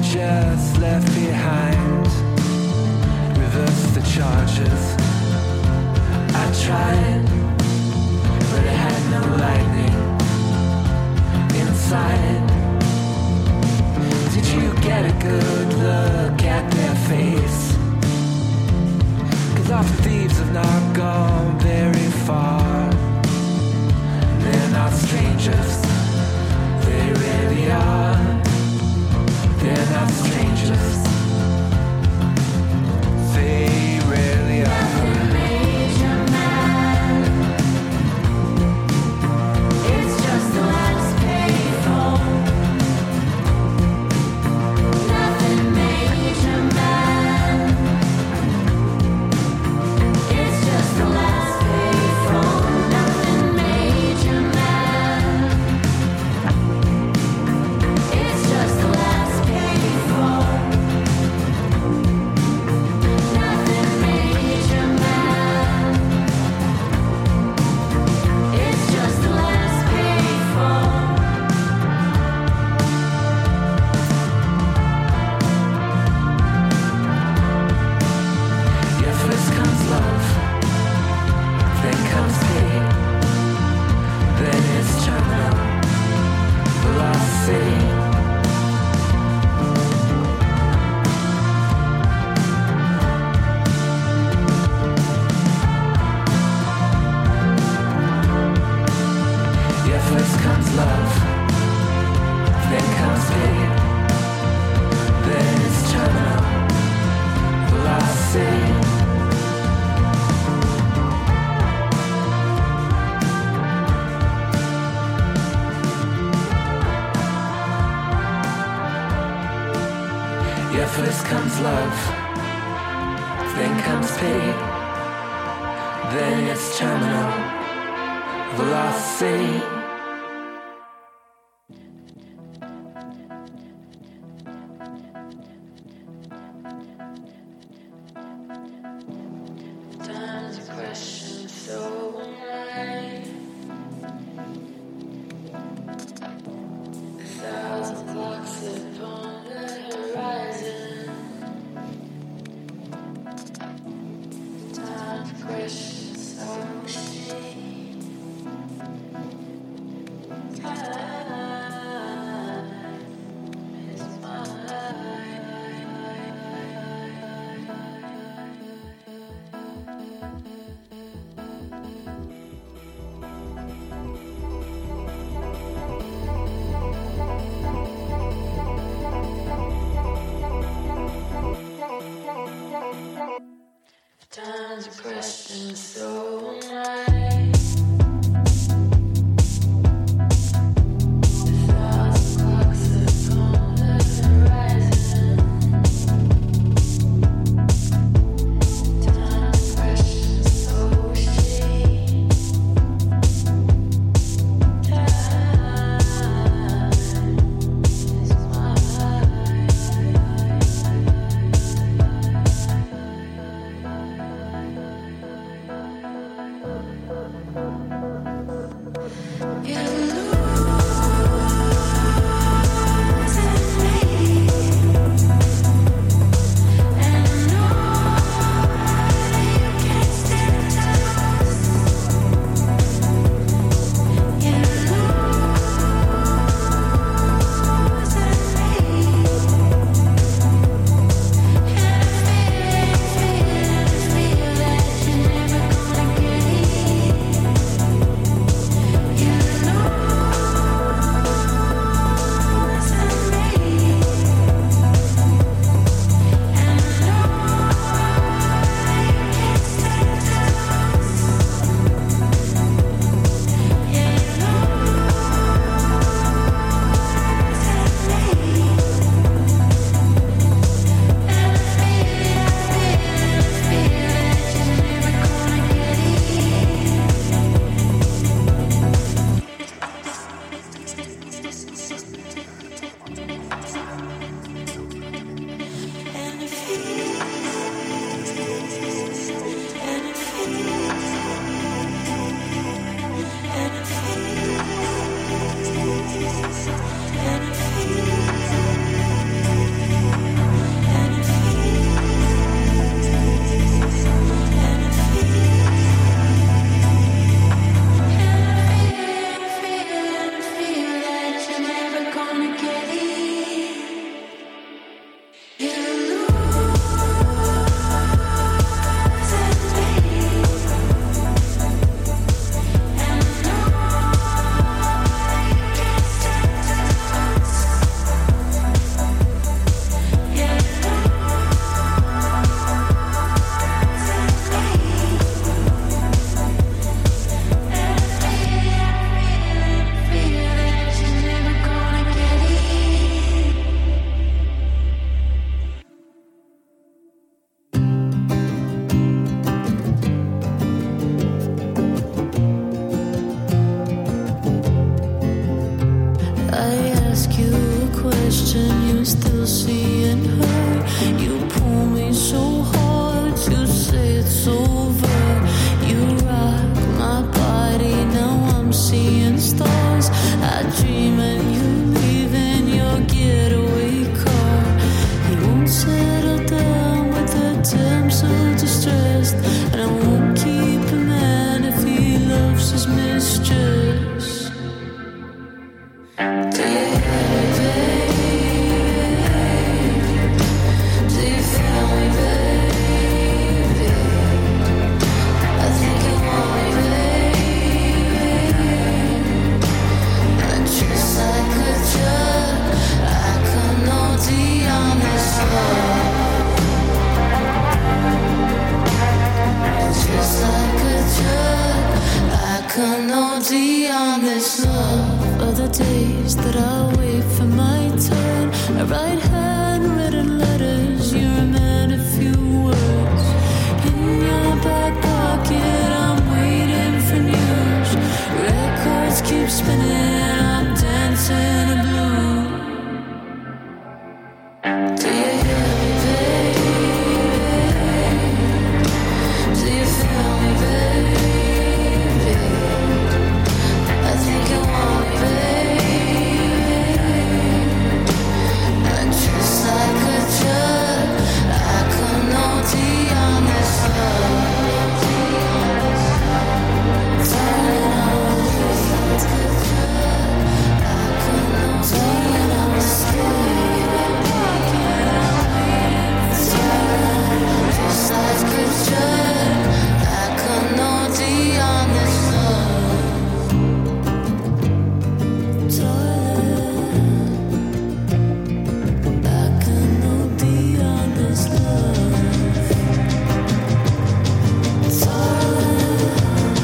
just left behind. Reverse the charges. I tried, but it had no lightning inside. Did you get a good look at their face? 'Cause often thieves have not gone very far. They're not strangers, they really are. They're not strangers, they really are. Nothing made you mad. It's just the last payphone. Nothing made you mad. It's just the last payphone. Nothing made you mad. It's just the last payphone. Nothing made you mad. It's just the last payphone. Yeah, first comes love, then comes pain, then it's terminal velocity. Yeah, first comes love, then comes pain, then it's terminal velocity. Yeah, first comes love, then comes pain, then it's terminal velocity. Time's a question so right. 1,000 clocks upon the horizon. Time's a question so shame. days that I wait for my turn. I write handwritten letters, you're a man of few words. In your back pocket, I'm waiting for news. Records keep spinning, I'm dancing in blue. Do you hear me, baby? Do you feel me, baby? I think you want me, baby. And just like a drug, I could OD on this love. Turning on like a drug, I could OD on this love. Just like a drug, I could OD on this love. Darling, I can OD on this love. Darling,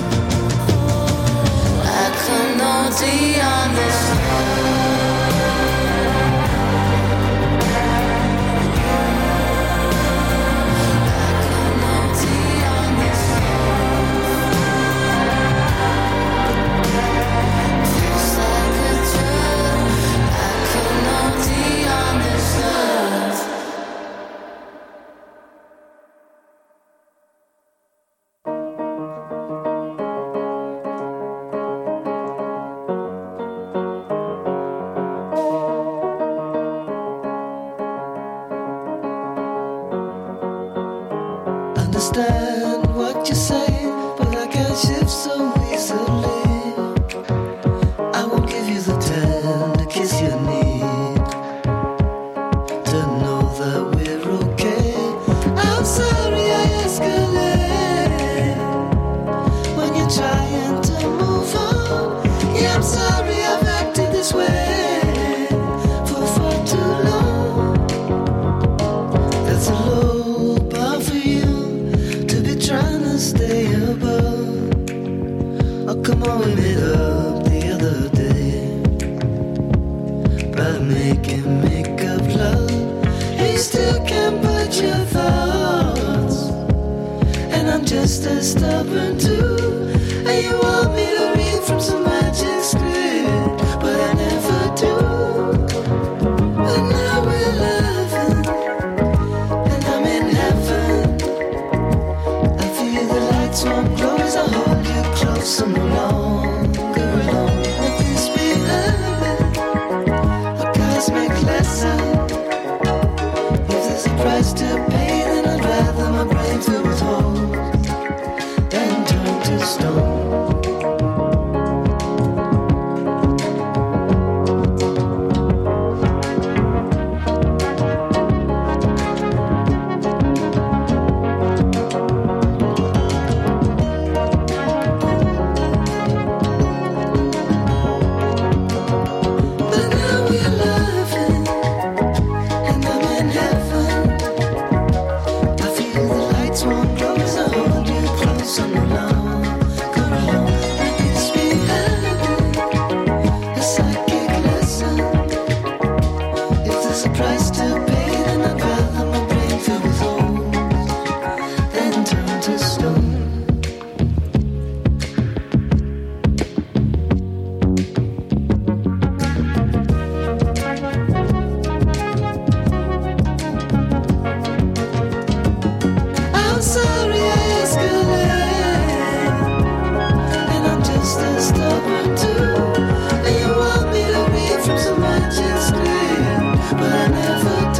I can OD on this just like a drug, I can OD on this love. Understand what you say, but I can't shift so easily. I won't give you the tender kiss you need to know that we're okay. I'm sorry I escalate when you're trying to move on. Yeah, I'm sorry I've acted this way for far too long. That's a low bar for you to be trying to stay above. Oh, come on, we made up the other day by making make-up love. You still can't put your thoughts, and I'm just as stubborn too. And you want me to read from some magic script, but I never do. But now we're laughing, and I'm in heaven. I feel the lights won't glow as I hold you close. I'm no longer alone. Let this be a cosmic lesson. If there's a price to pay, then I'd rather my brain filled with holes than turn to stone. But now we're laughing, and I'm in heaven. I feel the lights won't glow as I hold you close. I'm alone, go alone. Let this be a psychic lesson. If there's a price to pay, then I'd rather my brain filled with holes than turn to stone. I'm sorry I escalate, and I'm just as stubborn too. And you want me to read from some magic script, but I never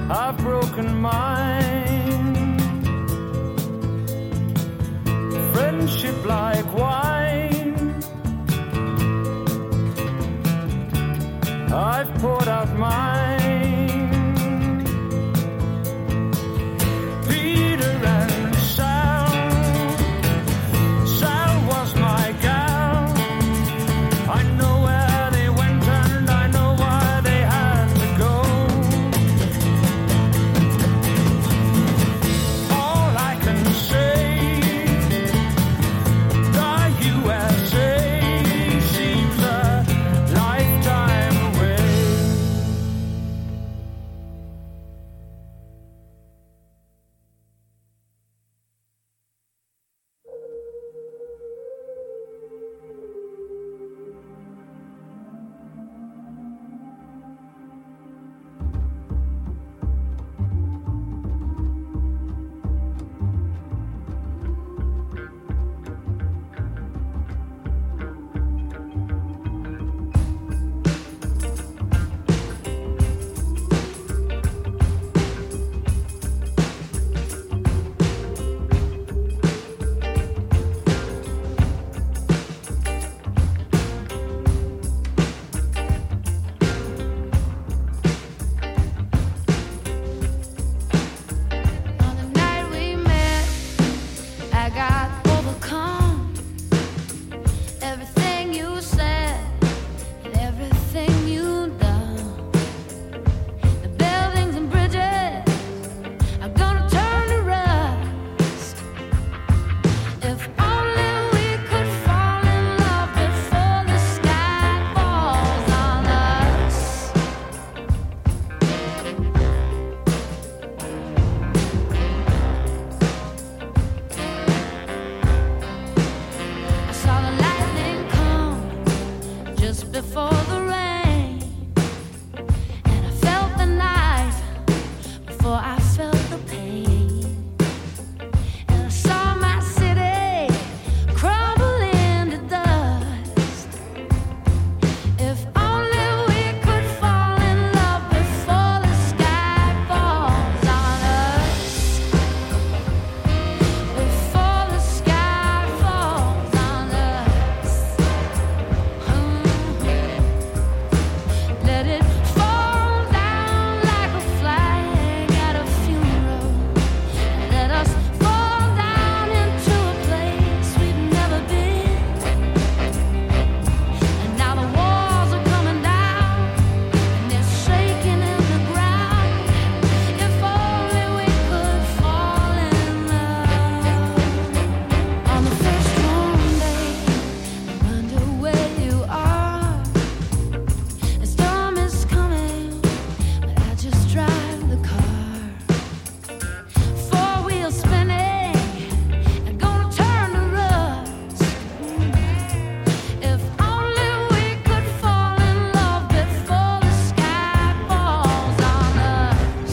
I've broken mine.